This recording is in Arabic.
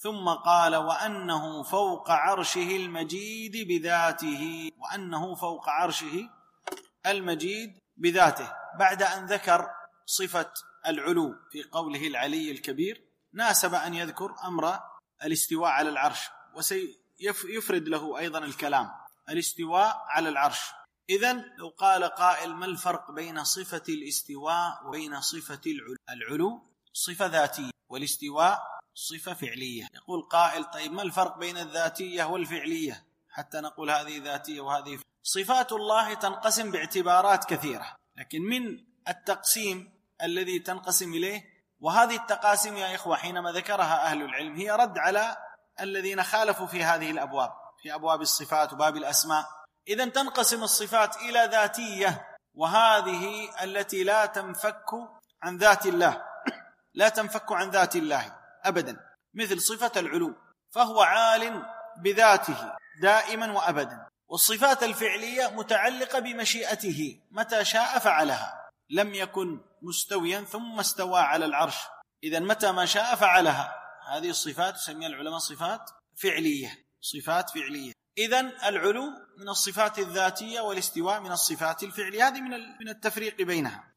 ثم قال وأنه فوق عرشه المجيد بذاته، وأنه فوق عرشه المجيد بذاته، بعد أن ذكر صفة العلو في قوله العلي الكبير ناسب أن يذكر أمر الاستواء على العرش، وسيفرد له أيضا الكلام الاستواء على العرش. إذن لو قال قائل ما الفرق بين صفة الاستواء وبين صفة العلو صفة ذاتية والاستواء صفة فعلية. يقول قائل طيب ما الفرق بين الذاتية والفعلية حتى نقول هذه ذاتية وهذه فعلية؟ صفات الله تنقسم باعتبارات كثيرة، لكن من التقسيم الذي تنقسم إليه، وهذه التقاسيم يا إخوة حينما ذكرها أهل العلم هي رد على الذين خالفوا في هذه الأبواب، في أبواب الصفات وباب الأسماء. إذن تنقسم الصفات إلى ذاتية، وهذه التي لا تنفك عن ذات الله، لا تنفك عن ذات الله أبدا، مثل صفة العلو فهو عال بذاته دائما وأبدا. والصفات الفعلية متعلقة بمشيئته، متى شاء فعلها، لم يكن مستويا ثم استوى على العرش، إذن متى ما شاء فعلها. هذه الصفات يسميها العلماء صفات فعلية، صفات فعلية. إذن العلو من الصفات الذاتية والاستواء من الصفات الفعلية، هذه من التفريق بينها.